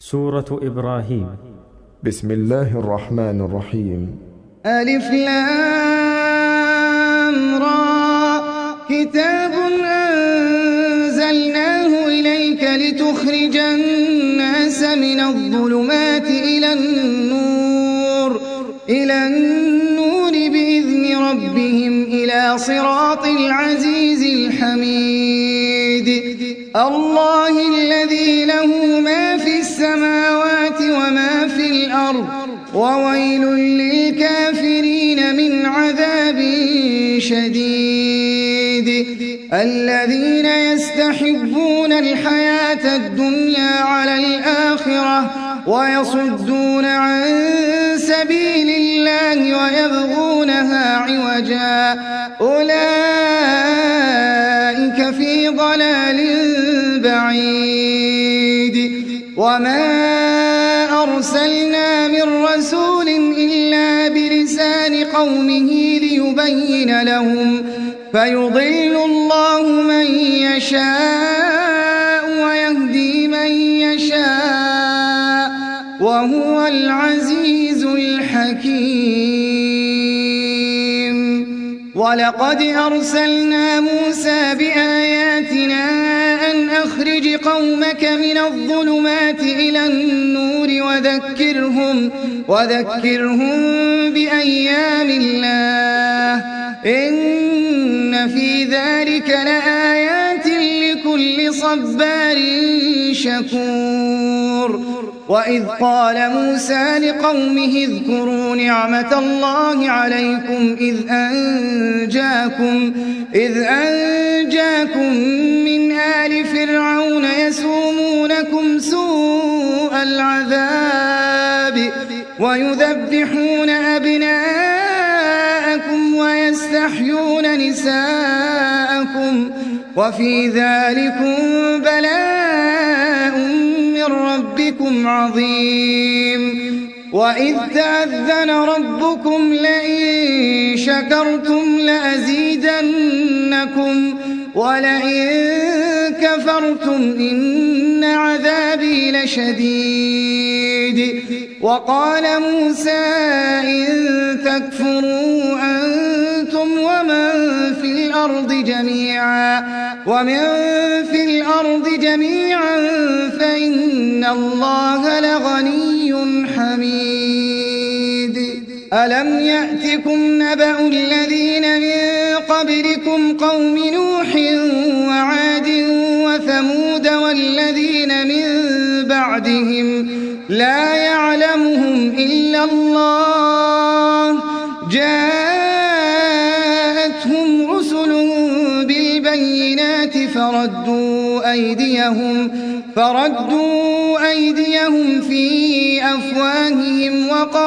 سورة إبراهيم. بسم الله الرحمن الرحيم. ألف لام را كتاب أنزلناه إليك لتخرج الناس من الظلمات إلى النور بإذن ربهم إلى صراط العزيز الحميد الله الذي له ما في السماوات وما في الأرض وويل للكافرين من عذاب شديد الذين يستحبون الحياة الدنيا على الآخرة ويصدون عن سبيل الله ويبغونها عوجا أولئك في ضلال بعيد وما أرسلنا من رسول إلا بلسان قومه ليبين لهم فيضل الله من يشاء ويهدي من يشاء وهو العزيز الحكيم ولقد أرسلنا موسى بآياتنا أن أخرج قومك من الظلمات إلى النور وذكرهم بأيام الله إن في ذلك لآيات لكل صبار شكور وإذ قال موسى لقومه اذكروا نعمة الله عليكم إذ أنجاكم من آل فرعون يسومونكم سوء العذاب ويذبحون أبناءكم ويستحيون نساءكم وفي ذلكم بلاء من ربكم عظيم وإذ تأذن ربكم لئن شكرتم لأزيدنكم ولئن كفرتم إن عذابي لشديد وقال موسى إن تكفروا أنتم ومن في الأرض جميعا فإن الله لغني حميد ألم يأتكم نبأ الذين من قبلكم قوم نوح وعاد وثمود والذين من بعدهم لا يعلمهم إلا الله جاءتهم رسلهم بالبينات فردوا أيديهم في أفواههم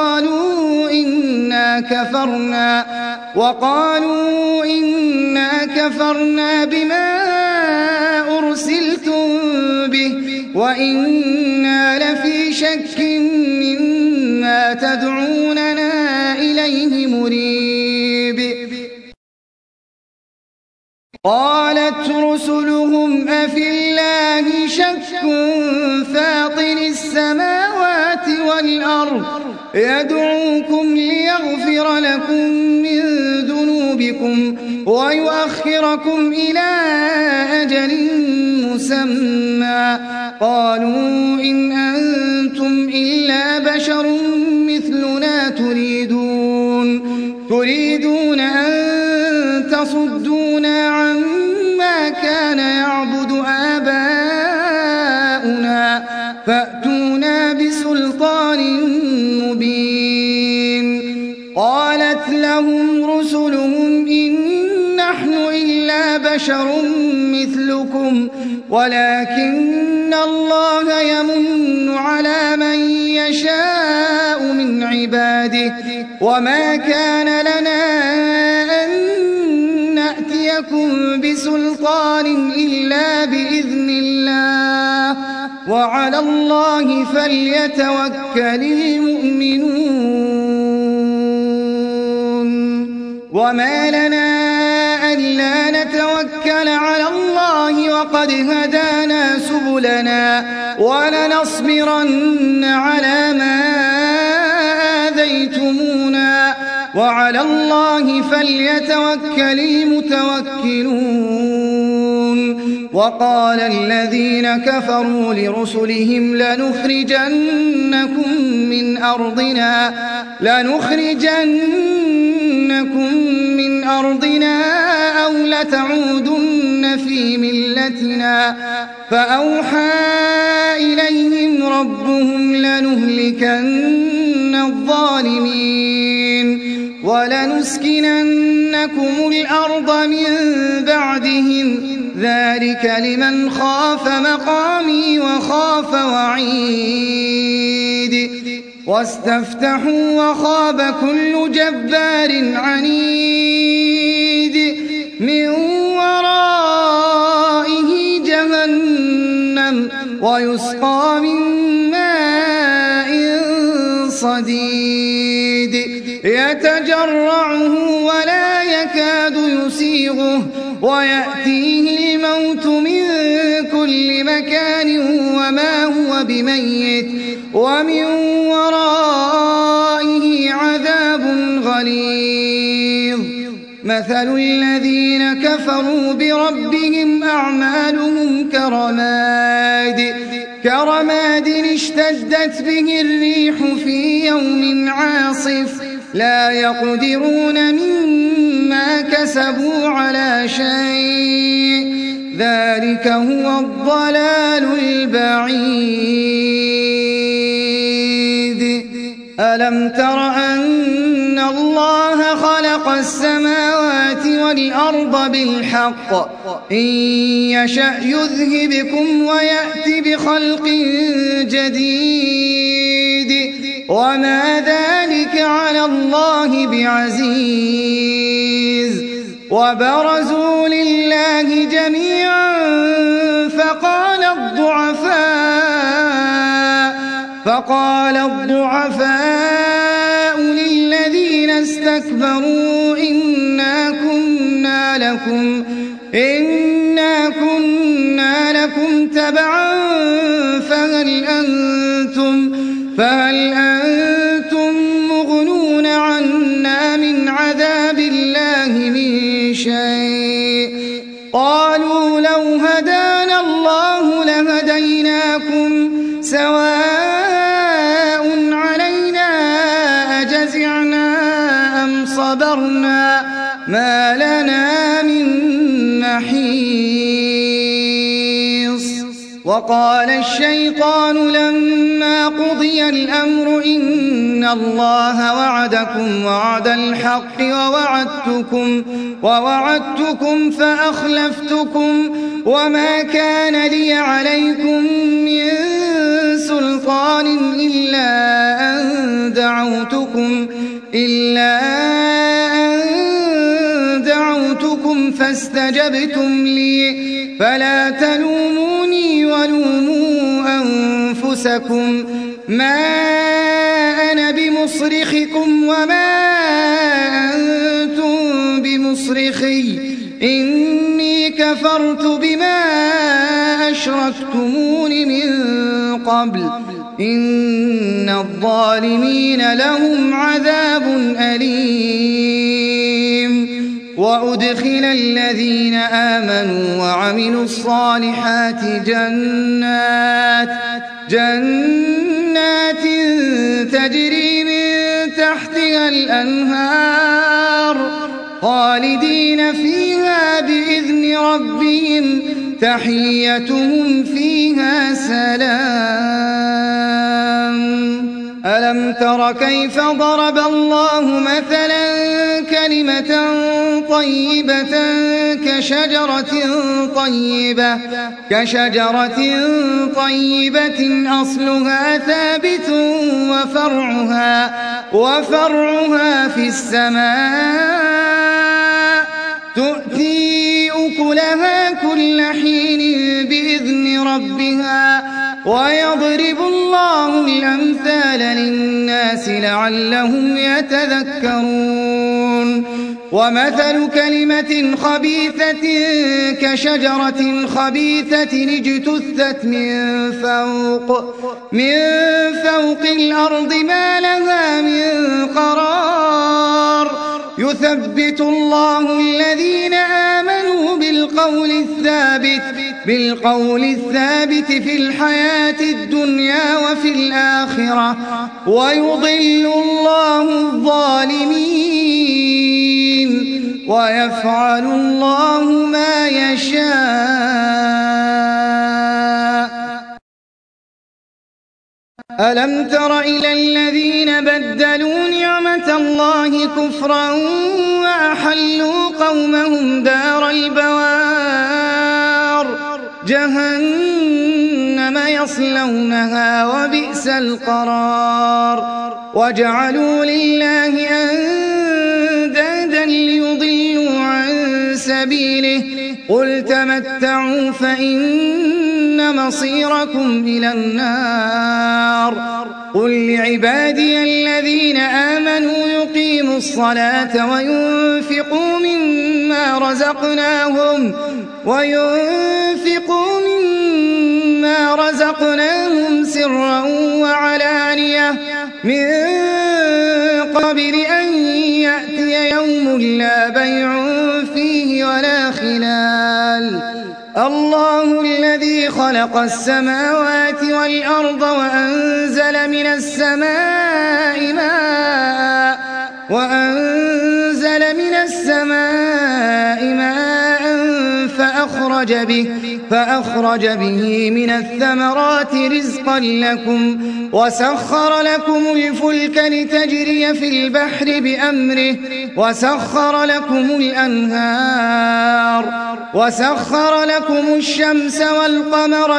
وقالوا إنا كفرنا بما أرسلتم به وإنا لفي شك مما تدعوننا إليه مريب قالت رسلهم أفي الله شك فاطر السماوات والأرض يدعوكم ليغفر لكم من ذنوبكم ويؤخركم إلى أجل مسمى قالوا إن أنتم إلا بشر مثلنا تريدون أن تصدونا عما كان يعبد آباؤنا فأتونا بسلطان مبين قالت لهم رسلهم إن نحن إلا بشر مثلكم ولكن الله يمن على من يشاء من عباده وما كان لنا أن نأتيكم بسلطان إلا بإذن الله وعلى الله فليتوكل المؤمنون وما لنا ألا نتوكل على الله وقد هدانا سبلنا ولنصبرن على ما آذيتمونا وعلى الله فليتوكل المتوكلون. وقال الذين كفروا لرسلهم لنخرجنكم من أرضنا أو لتعودن في ملتنا فأوحى إليهم ربهم لنهلكن الظالمين ولنسكننكم الأرض من بعدهم ذلك لمن خاف مقامي وخاف وعيد. واستفتحوا وخاب كل جبار عنيد من ورائه جهنم ويسقى من ماء صديد يتجرعه ولا يكاد يسيغه ويأتيه الموت من كل مكان وما هو بميت ومن ورائه عذاب غليظ. مثل الذين كفروا بربهم أعمالهم كرماد اشتدت به الريح في يوم عاصف لا يقدرون مما كسبوا على شيء ذلك هو الضلال البعيد. ألم تر أن الله خلق السماوات والأرض بالحق إن يشأ يذهبكم ويأتي بخلق جديد وما ذلك على الله بعزيز. وبرزوا لله جميعا فقال الضعفاء للذين استكبروا إنا كنا لكم تبعا فهل أنتم مغنون عنا من عذاب الله من شيء قالوا لو هدانا الله لهديناكم سواء علينا أجزعنا أم صبرنا ما لنا من محيص. وقال الشيطان لما قضي الأمر إن الله وعدكم وعد الحق ووعدتكم فأخلفتكم وما كان لي عليكم من سلطان إلا أن دعوتكم فاستجبتم لي فلا تلوموني ولوموا أنفسكم ما أنا بمصرخكم وما أنتم بمصرخي إني كفرت بما أشركتمون من قبل إن الظالمين لهم عذاب أليم. وأدخل الذين آمنوا وعملوا الصالحات جنات تجري من تحتها الأنهار خالدين فيها بإذن ربهم تحيتهم فيها سلام. ألم تر كيف ضرب الله مثلا كلمة طيبة كشجرة طيبة أصلها ثابت وفرعها في السماء تؤتي أكلها كل حين بإذن ربها ويضرب الله الأمثال للناس لعلهم يتذكرون. ومثل كلمة خبيثة كشجرة خبيثة اجتثت من فوق الأرض ما لها من قرار يثبت الله الذين آمنوا بالقول الثابت في الحياة الدنيا وفي الآخرة ويضل الله الظالمين ويفعل الله ما يشاء. ألم تر إلى الذين بدلوا نعمة الله كفرا وأحلوا قومهم دار البوار جهنم يصلونها وبئس القرار وجعلوا لله أندادا ليضلوا عن سبيله قل تمتعوا فإن مصيركم إلى النار قل لعبادي الذين آمنوا يقيموا الصلاة وينفقوا مما رزقناهم سرا وعلانية من قبل أن يأتي يوم لا بيع فيه ولا خلال الله الذي خلق السماوات والأرض وأنزل من السماء ماء فأخرج به من الثمرات رزقا لكم وسخر لكم الفلك لتجري في البحر بأمره وسخر لكم الأنهار وسخر لكم الشمس والقمر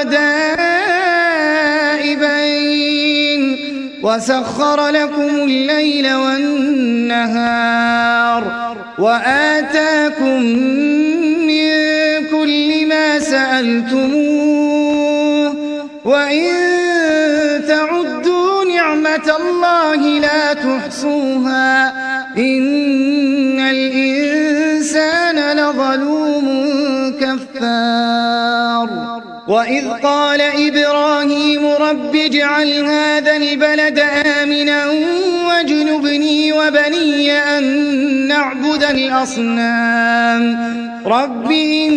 دائبين وسخر لكم الليل والنهار وآتاكم من كل ما سألتموه وإن تعدوا نعمة الله لا تحصوها إن الإنسان لظلوم كفار وإذ قال إبراهيم رب اجعل هذا البلد آمنا واجنبني وبني أن نعبد الأصنام رب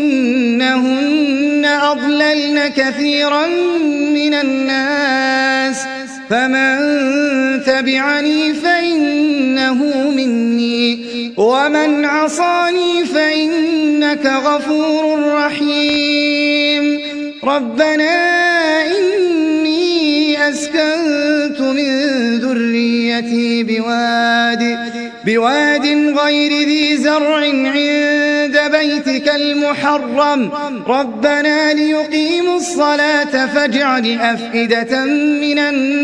إنهن أضللن كثيرا من الناس فمن تبعني فإنه مني ومن عصاني فإنك غفور رحيم ربنا إني أسكنت من ذريتي بواد غير ذي زرع عند بيتك المحرم ربنا ليقيموا الصلاة فاجعل أفئدة من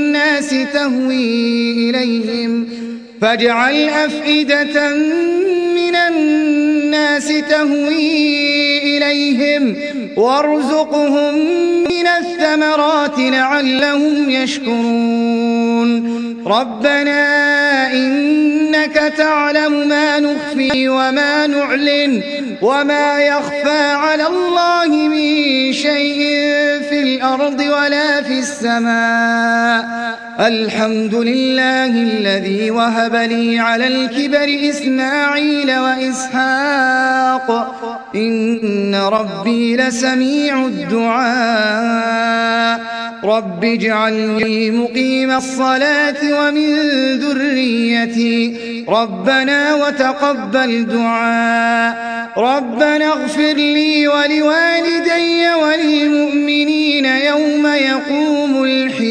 الناس تهوي إليهم وارزقهم من الثمرات لعلهم يشكرون ربنا إنك تعلم ما نخفي وما نعلن وما يخفى على الله من شيء في الأرض ولا في السماء الحمد لله الذي وهب لي على الكبر إسماعيل وإسحاق إن ربي لسميع الدعاء رب اجعلني مقيم الصلاة ومن ذريتي ربنا وتقبل دعاء ربنا اغفر لي ولوالدي وللمؤمنين يوم يقوم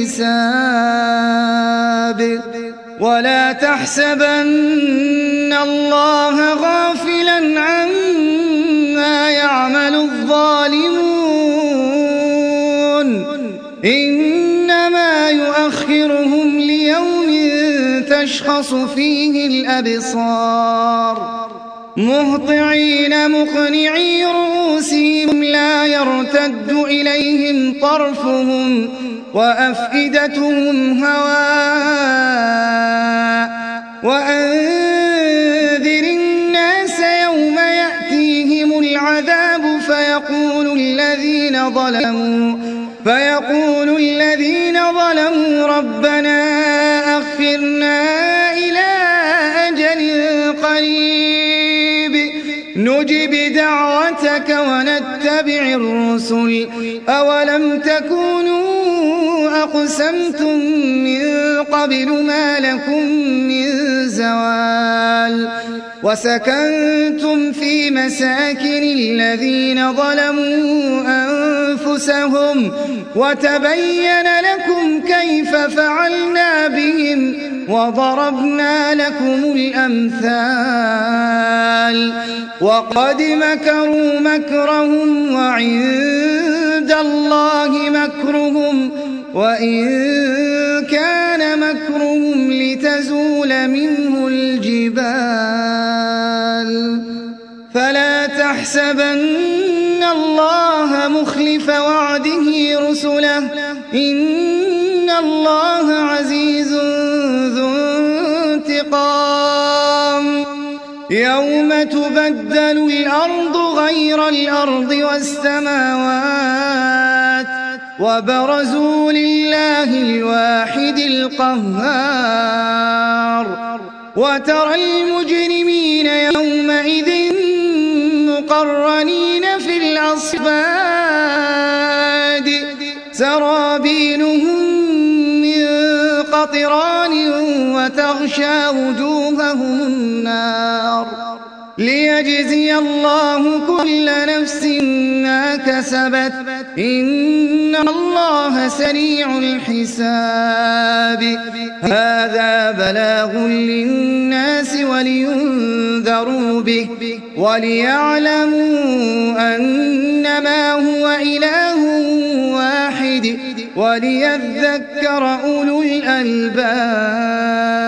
الحساب ولا تحسبن الله غافلا عما يعمل الظالمون إنما يؤخرهم ليوم تشخص فيه الأبصار مهطعين مقنعي رؤوسهم لا يرتد إليهم طرفهم وأفئدتهم هواء وأنذر الناس ظلموا فيقول الذين ظلموا ربنا أخرنا إلى أجل قريب نجب دعوتك ونتبع الرسل أولم تكونوا أقسمتم من قبل ما لكم من زوال وسكنتم في مساكن الذين ظلموا أنفسهم وتبين لكم كيف فعلنا بهم وضربنا لكم الأمثال وقد مكروا مكرهم وعند الله مكرهم وإن كان مكرهم لتزول منه الجبال فلا تحسبن الله مخلف وعده رسله إن الله عزيز ذو انتقام يوم تبدل الأرض غير الأرض والسماوات وبرزوا لله الواحد القهار وترى المجرمين يومئذ مقرنين في الأصفاد سرابيلهم من قطران وتغشى وجوههم النار ليجزي الله كل نفس ما كسبت إن الله سريع الحساب هذا بلاغ للناس ولينذروا به وليعلموا أنما هو إله واحد وليذكر أولو الألباب